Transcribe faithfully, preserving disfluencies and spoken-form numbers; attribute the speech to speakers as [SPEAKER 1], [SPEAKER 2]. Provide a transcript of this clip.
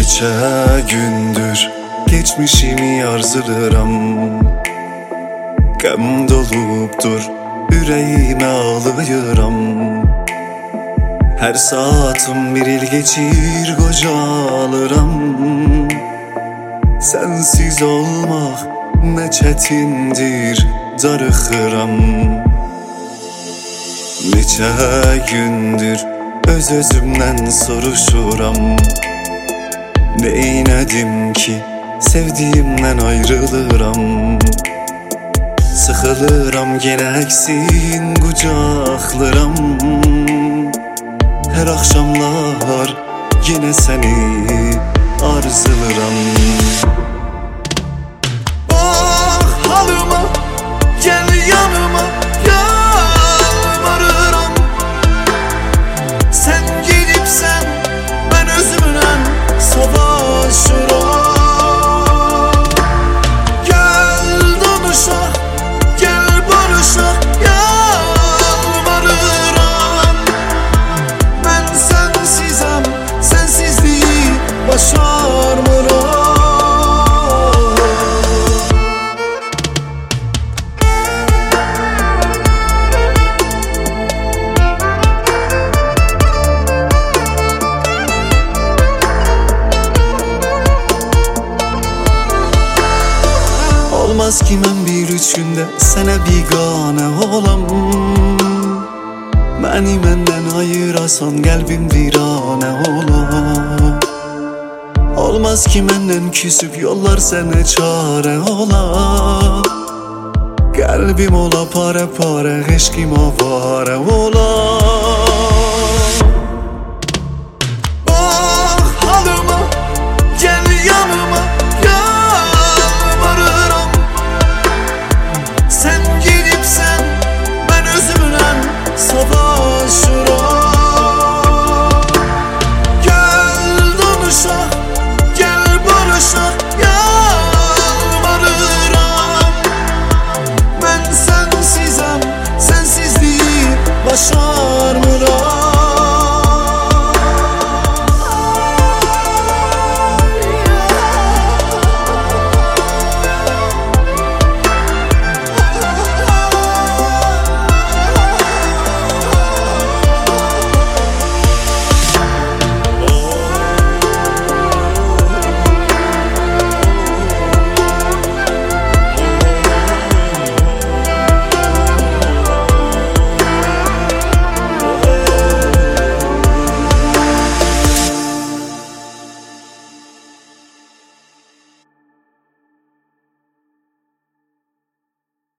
[SPEAKER 1] Neçə gündür geçmişimi arzuluram. Qəm dolubdur, ürəyimə ağlayıram. Hər saatım bir il geçir, qocalıram. Sensiz olmaq nə çətindir, darıxıram. Neçə gündür öz özümdən soruşuram. Neylədim ki sevdiğimdən ayrılıram. Sıxılıram yenə əksin qucaqlıram. Hər axşamlar yenə səni arzuluram.
[SPEAKER 2] Bax halıma, gəl yanıma, yalvarıram. Sən gedibsən, mən özümlə savaşıram. Gəl danışaq, gəl barışaq, yalvarıram. Mən sənsizəm, sənsizliyi başarmıram.
[SPEAKER 1] Olmaz ki mən bir üç gündə sənə biganə olam. Məni məndən ayırasan qəlbim viranə olar. Olmaz ki məndən küsüb yollar sənə çarə olar. Qəlbim ola parə parə, eşqim avarə olar.
[SPEAKER 2] Bax halıma, gəl yanıma, yalvarıram. Sən gedibsən, mən özümlə savaşıram. Gəl danışaq, gəl barışaq,